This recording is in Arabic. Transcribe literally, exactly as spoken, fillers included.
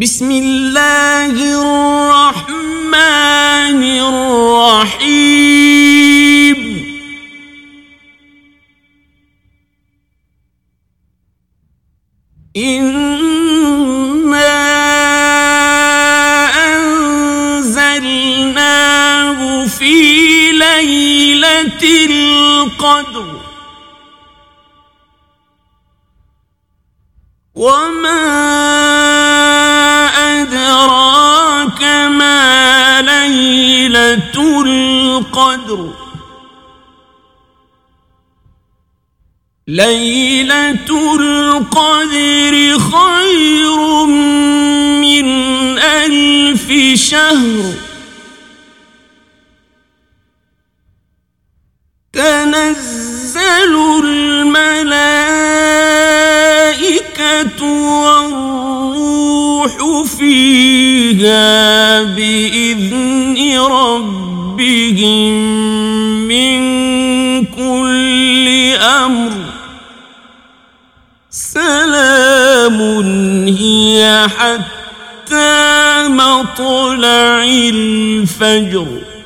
بسم الله الرحمن الرحيم إنا أنزلناه في ليلة القدر وما أدراك ما ليلة القدر ليلة القدر خير من ألف شهر تنزل الملائكة والروح فيها بإذن ربهم من كل أمر سلام هي حتى مطلع الفجر.